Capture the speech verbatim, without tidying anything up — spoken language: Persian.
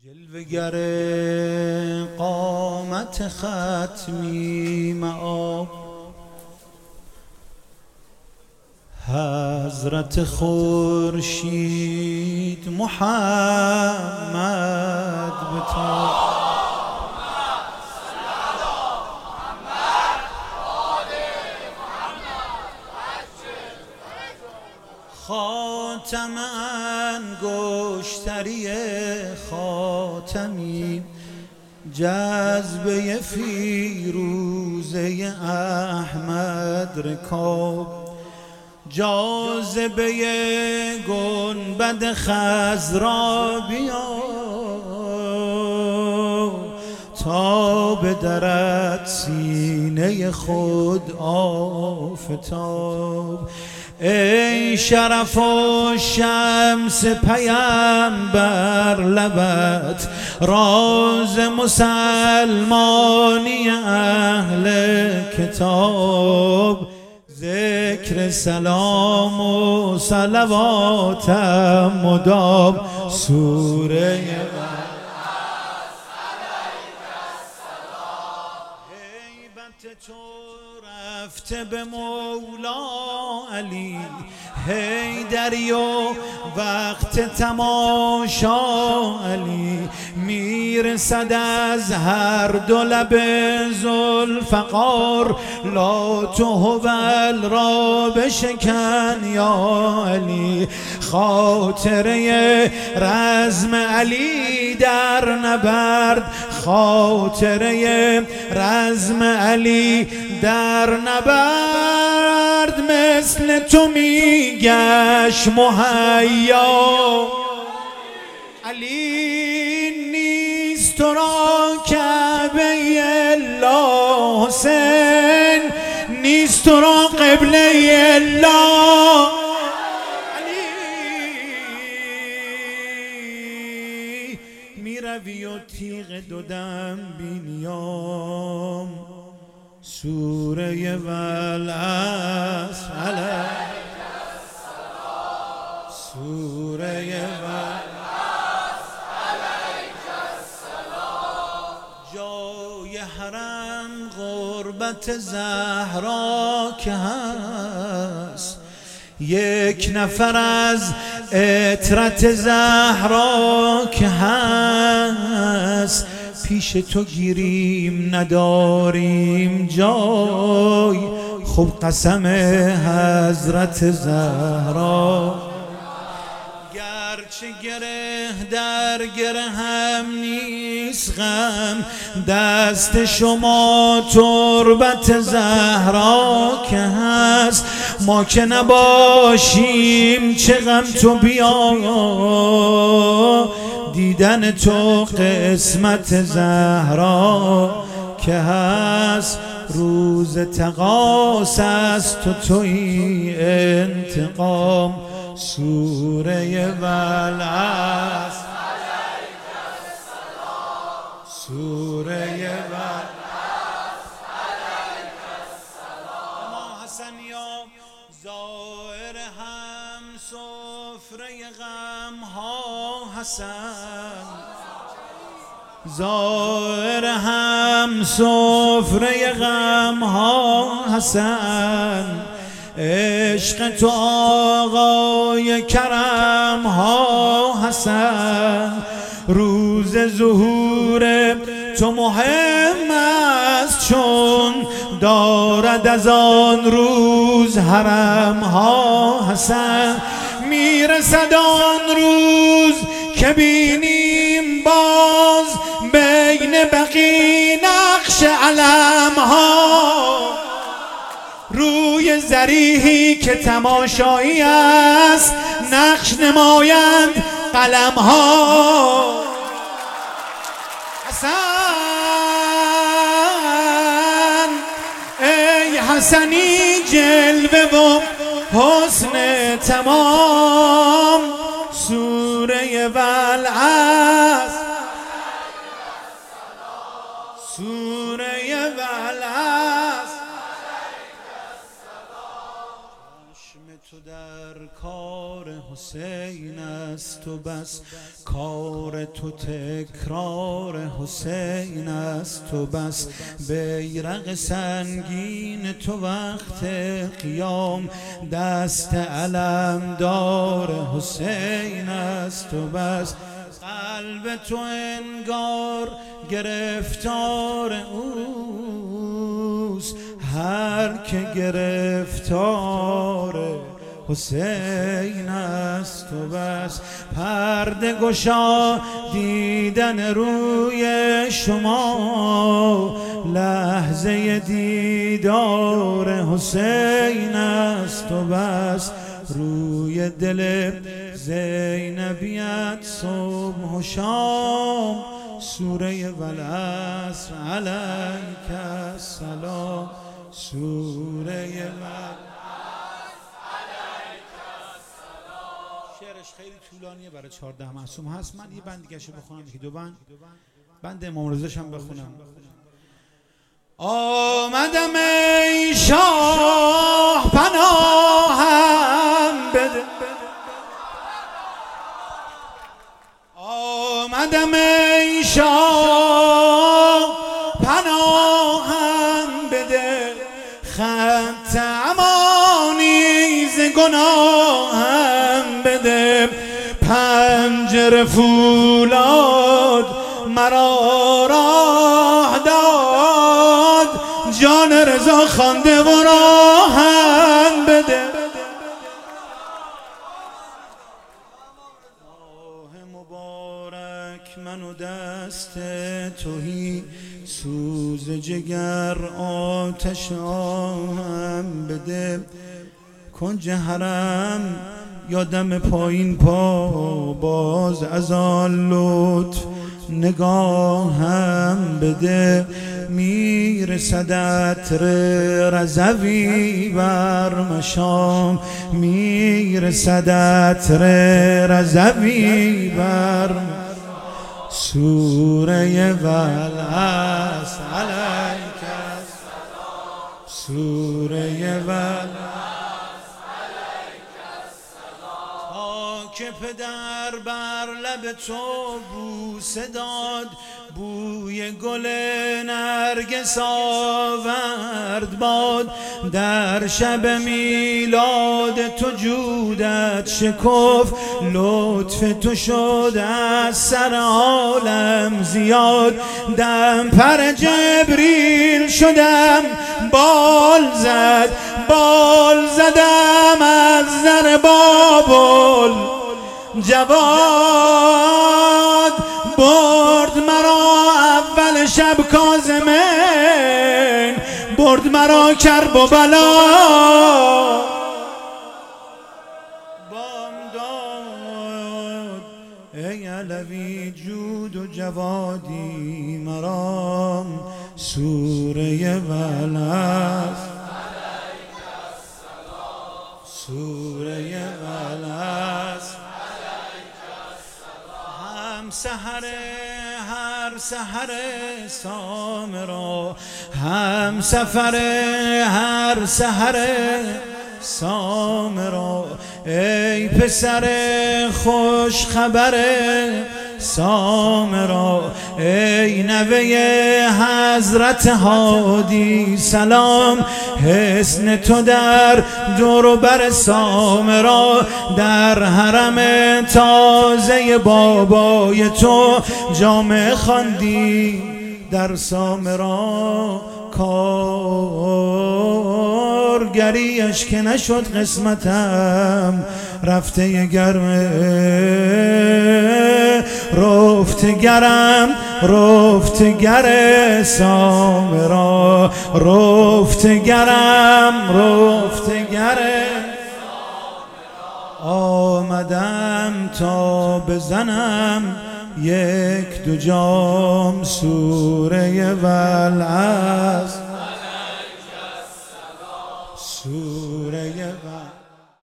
جلوگر قامت ختمی معاب حضرت خورشید محمد بتاب. خاتم انگشتری خاتمی جذبه فیروزه احمد رکاب، جاذبه گنبد خضرا بیا تا بدرد سینه خود آفتاب. ای شرف و شمس پیمبر لبت راز مسلمانی اهل کتاب، ذکر سلام و صلواتم مدام سوره رفته به مولا علی حیدری و وقت تماشا علی میرسد از هر دو لب ذوالفقار، لا تو هول را بشکن یا علی. خاطره رزم علی در نبرد، خاطره رزم علی در نبرد مثل تو میگشت مهیا. علی نیست تو را کعبه الله، حسین نیست تو را قبله الله. علی میروی و تیغ دودم بینیام، سوره والعصر علیک السلام، سوره والعصر علیک السلام. جای حرم غربت زهرا که هست، یک نفر از عطرت زهرا که هست، پیش تو گیریم نداریم جای، خوب قسم حضرت زهرا. گرچه گره در گره هم نیست غم، دست شما تربت زهرا که هست، ما که نباشیم چه غم تو بیا، دیدن تو قسمت زهرا که هست. روز تقاص است تو توی انتقام، سوره والعصر علیک السلام، سوره والعصر علیک السلام. ما حسن یا زائر هم سفره غم ها حسن، زائر هم سفره غم ها حسن، عشق تو آقای کرم ها حسن. روز ظهور تو مهم است چون دارد از آن روز حرم ها حسن. میرسد آن روز که بینیم باز بین بقی نقش علم ها، روی ذریحی که تماشایی است نقش نمایند قلم ها. حسن ای حسنی جلوه و حسن تمام، سوره والعصر سوره والعصر. چشم تو در کار حسین است و بس، کار تو تکرار حسین است و بس، بیرق سنگین تو وقت قیام دست علمدار حسین است و بس، قلب تو انگار گرفتار اوست، هر که گرفتار حسین است و بس، پرده گشا دیدن روی شما، لحظه دیدار حسین است و بس، روی دل زینبیت صبح و شام، سوره والعصر علیک السلام، سوره والعصر علیک السلام. شعرش خیلی طولانیه، برای چهارده معصوم هست. من یه بند دیگه شو بخونم، یکی دو بند بند امام رضا هم بخونم. آمدم ای شاه پناهم بده، آمدم ای شاه پناهم بده، خط امانی ز گناهم بده، پنجره فولاد مرا راه داد، جان رضا خوانده و راهم بده، ماه مبارک من و دست تویی، سوز جگر آتش آهم بده، کنج حرم یادم پایین پا، باز از آن لطف نگاهم بده، میرسد عطر رضوی بر مشام، میرسد عطر رضوی بر سوره والعصر علیک السلام، سوره والعصر که پدر بر لب تو بوسه داد، بوی گل نرگس آورد باد، در شب میلاد تو جودت شکفت، لطف تو شد از سر عالم زیاد، دم پر جبریل شدم بال زد، بال زدم از زر بابل جواد، برد مرا اول شب کاظمین، برد مرا کرب و بلا بامداد، ای علوی جود و جوادی مرام، سوره والعصر سوره والعصر هم سحر هر سحر سامرا، هم سفر هر سحر سامرا، ای پسر خوش خبر سامرا، ای نوه حضرت هادی سلام، حسن تو در دور و بر سامرا، در حرم تازه بابای تو جامه خواندی در سامرا، کارگریش که نشد قسمتم، رفته گرمه رفته گرم رفته گر سامرا، رفته گرم رفته گر آمدم تا بزنم یک دو جام سوره والعصر.